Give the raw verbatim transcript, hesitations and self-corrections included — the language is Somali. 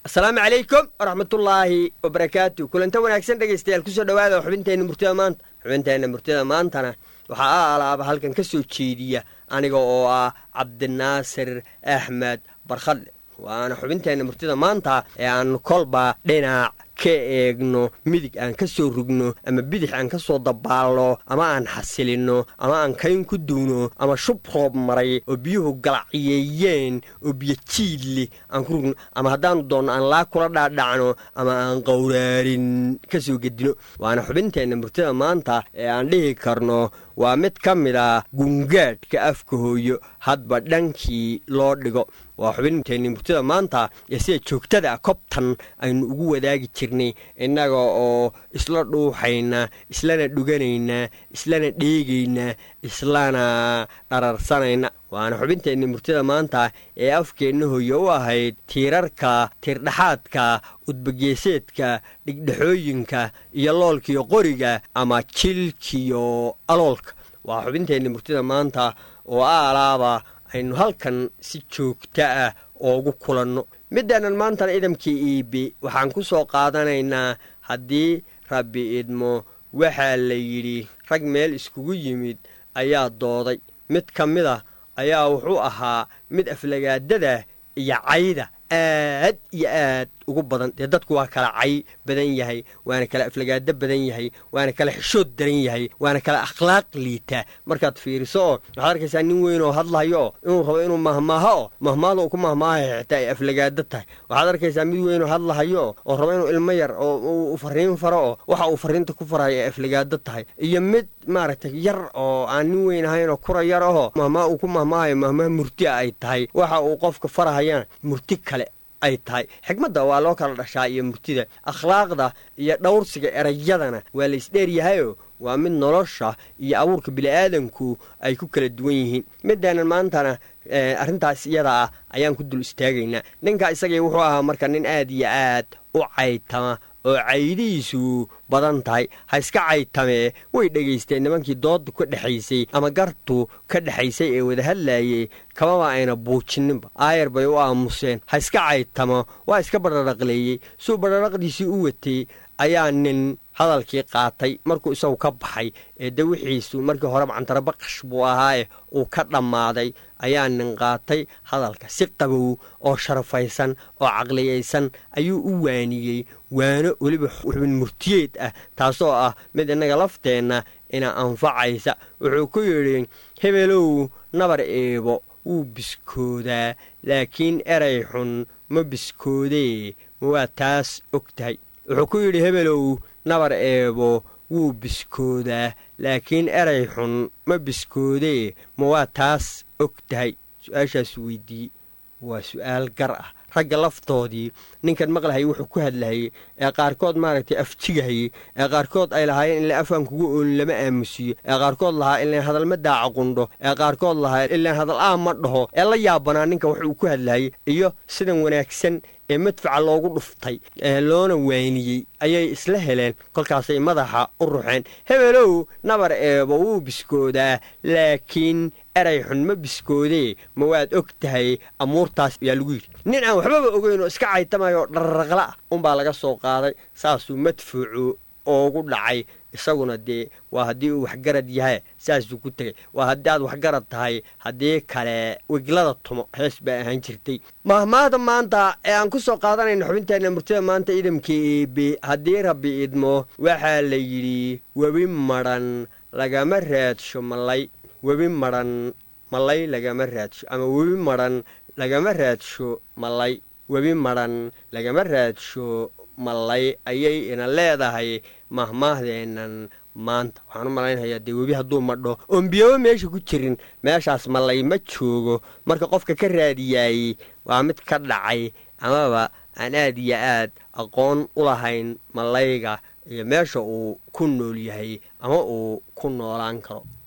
السلام عليكم ورحمة الله وبركاته. كل أنت وناكسن دقيستيال كسو دوادا وحبنتين مرتدى مانت حبنتين مرتدى مانتنا وحقا على بحالكن كسو تشيدية أنيقو أو عبد الناصر أحمد برخل وأنا حبنتين مرتدى مانتا يعني كلبا دينا ka eegno midig aan ka soo rugno ama bidix aan ka soo dabaalo ama aan xasilino ama aan kayn ku duuno ama shub roob maray oo biyuhu galaciyeen oo biyo jiidli aan ku rugno ama haddaan doonno aan laa kula dhaadhacno ama aan qowraarin ka soo gedino waana xubinteena murtida maanta ee aan dhihi karno waa mid ka mid ah gungaadhka afka hooyo hadba dhankii loo dhigo waa xubinteena murtida maanta ee sida joogtada ah kobtan aynu ugu wadaagi jirnay innaga oo isla dhuuxayna islana dhuganayna islana dheegayna islana dhararsanayna waana xubinteena murtida maanta ee afkeenna hooyo u ahayd tiirarka tiirdhaxaadka udbageeseedka dhigdhaxooyinka iyo loolkiyo qoriga ama jilkiyo aloolka waa xubinteena murtida maanta oo aalaaba aynu halkan si joogta ah oogu kulanno midaanan maantana idamkii iibi waxaan ku soo qaadanaynaa haddii rabbi idmo waxaa la yidhi rag meel iskugu yimid ayaa dooday mid ka mid ah ayaa wuxuu ahaa mid aflagaadada iyo cayda aad iyo aad ugu badan dee dadku waa kala cay badan yahay waana kala aflagaado badan yahay waana kala xishood daran yahay waana kala akhlaaq liita markaad fiiriso oo waxaad arkaysaa nin weyn oo hadlayo inuu rabo inuu mahmaaho oo mahmaada uu ku mahmaahay xitaa ay aflagaado tahay waxaad arkaysaa mid weyn oo hadlahayo oo rabo inuu ilmo yar oo uu fariin faro oo waxa uu fariinta ku farayo ay aflagaado tahay iyo mid maaragtay yar oo aan nin weyn ahayn oo kura yar ahoo mahmaa uu ku mahmaahayo mahmaa murti ay tahay waxa uu qofka farahayana murti kale ay tahay xigmadda waa loo kala dhashaa iyo murtida akhlaaqda iyo dhowrsiga erayadana waa la isdheer yahayo waa mid nolosha iyo abuurka bini'aadanku ay ku kala duwan yihiin midaanan maantana arrintaas iyada ah ayaan ku dul istaagaynaa ninka isagii wuxuu ahaa marka nin aad iyo aad u caytama oo caydiisu badan tahay ha iska caytamee way dhegaysteen nimankii dooda ka dhexaysay ama gartu ka dhexaysay ee wada hadlaayey kamaba ayna buujinninba aayar bay u aamuseen ha iska caytamo waa iska badharaqleeyey suu badharaqdiisii u watay ayaa nin hadalkii qaatay markuu isagu ka baxay ee de wixiisu markii hore macantara baqash buu ahaaye uu ka dhammaaday ayaa nin qaatay hadalka si qabow oo sharafaysan oo caqliyaysan ayuu u waaniyey waano weliba xubin murtiyeed ah taasoo ah mid innaga lafteenna ina anfacaysa wuxuu ku yidhi hebelow nabar eebo wuu biskoodaa laakiin eray xun ma biskoodee ma waa taas og tahay wuxuu ku yidhi hebelow nabar eebo wuu biskoodaa laakiin eray xun ma biskoodee ma waa taas og tahay su-aashaas weydiiye waa su-aal gar ah ragga laftoodii ninkan maqlahayay wuxuu ku hadlahayey ee qaarkood maaragtay afjigahayey ee qaarkood ay lahaayeen inla afaan kugu oolin lama aamusiyo ee qaarkood lahaa ilaan hadalma daaca qundho ee qaarkood lahaa ilaan hadal aa ma dhaho ee la yaabanaa ninka wuxuu ku hadlahayey iyo sidan wanaagsan ee madfaca loogu dhuftay ee loona waaniyey ayay isla heleen kolkaasay madaxa u ruxeen hebelow nabar eebo wuu biskoodaa laakiin eray xun ma biskoodee ma waad og tahay amuurtaas ayaa lagu yidhi nin aan waxbaba ogeyn oo iska caytamayoo dharraqla ah unbaa laga soo qaaday saasuu madfuucu oogu dhacay isaguna dee waa haddii uu waxgarad yahay saasuu ku tegay waa haddii aad waxgarad tahay haddii kale weglada tumo hees baa ahaan jirtay mahmaada maanta ee aan ku soo qaadanayna xubinteenna murtida maanta idamkii eebe haddii rabbi idmo waxaa la yidhi webi madhan lagama raadsho malay webi madhan malay lagama raadsho ama webi madhan lagama raadsho malay webi madhan lagama raadsho malay ayay ina leedahay mahmaahdeennan maanta waxaan u malaynhayaa dee webi hadduu madho oon biyaba meesha ku jirin meeshaas malay ma joogo marka qofka ka raadiyaayey waa mid ka dhacay amaba aan aad iyo aad aqoon u lahayn malayga iyo meesha uu ku nool yahay ama uu ku noolaan karo.